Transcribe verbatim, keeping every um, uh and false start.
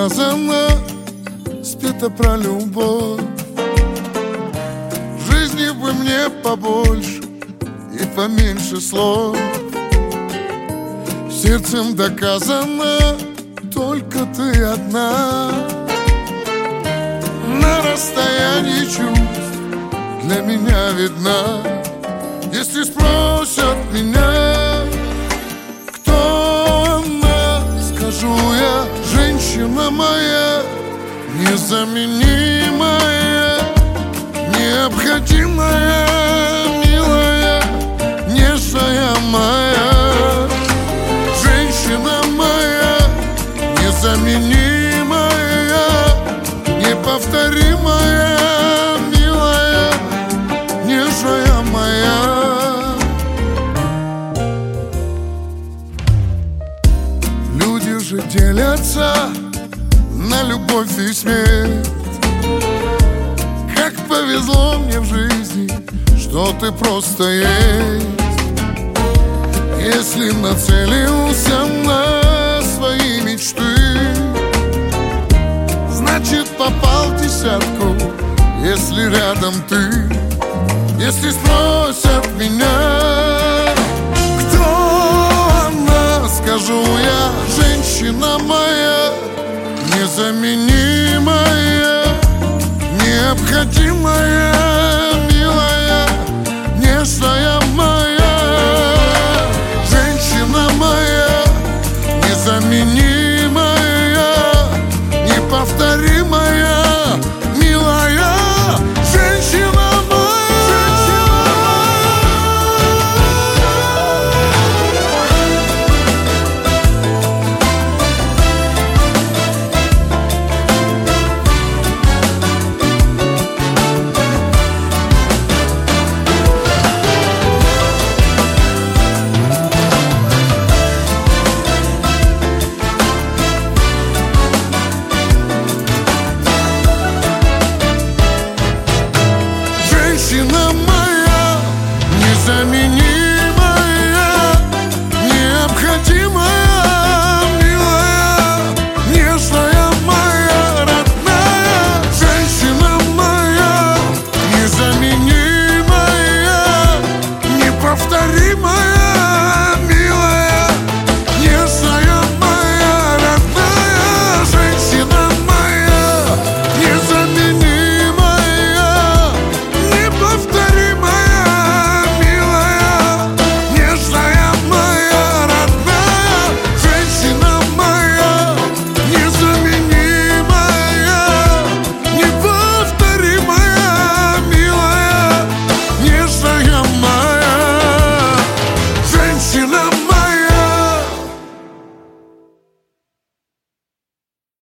доказано, спето про любовь. В жизни бы мне побольше и поменьше слов. Сердцем доказано, только ты одна. На расстоянии чувств для меня видна. Если спросят меня, кто она, скажу я: женщина моя, незаменимая, необходимая, милая, нежная моя. Женщина моя, незаменимая, неповторимая, милая, нежная моя. Люди же делятся на любовь и смерть. Как повезло мне в жизни, что ты просто есть. Если нацелился на свои мечты, значит попал в десятку, если рядом ты. Если спросят меня, кто она, скажу я: женщина моя, незаменимая, необходимая,